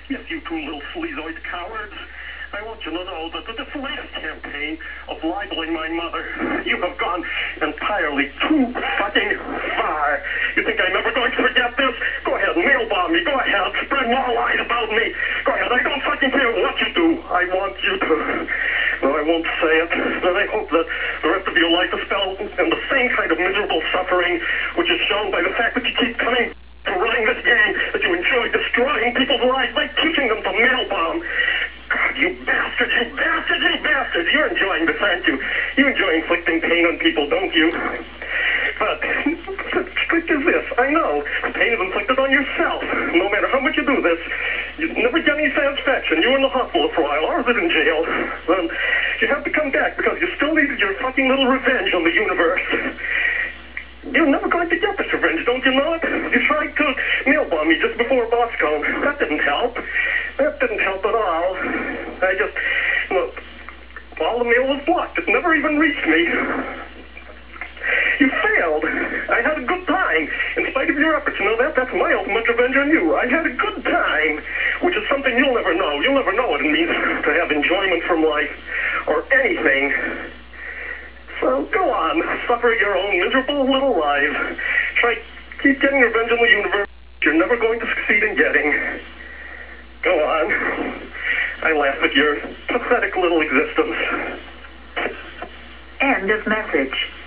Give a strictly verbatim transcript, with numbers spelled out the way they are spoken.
Yes, you two little sleazoid cowards. I want you to know that this latest campaign of libeling my mother, you have gone entirely too fucking far. You think I'm ever going to forget this? Go ahead, nail bomb me. Go ahead, spread more lies about me. Go ahead, I don't fucking care what you do. I want you to... No, I won't say it, but I hope that the rest of your life is spelled in the same kind of miserable suffering, which is shown by the fact that you keep coming to running this game, that you enjoy destroying people's lives by teaching them to mail bomb. God, you bastard, you bastard, you bastard! You're enjoying this, aren't you? You enjoy inflicting pain on people, don't you? But the trick is this. I know. The pain is inflicted on yourself. No matter how much you do this, you never get any satisfaction. You were in the hospital for a while, or was it in jail? Then you have to come back because you still needed your fucking little revenge on the universe. You're never going to get this revenge, don't you know it? You tried to mail bomb me just before BossCon. That didn't help. That didn't help at all. I just, you know, all the mail was blocked. It never even reached me. You failed. I had a good time. In spite of your efforts, you know that? That's my ultimate revenge on you. I had a good time, which is something you'll never know. You'll never know what it means to have enjoyment from life, or anything. So go on, suffer your own miserable little life. Try, keep getting revenge on the universe you're never going to succeed in getting. Go on. I laugh at your pathetic little existence. End of message.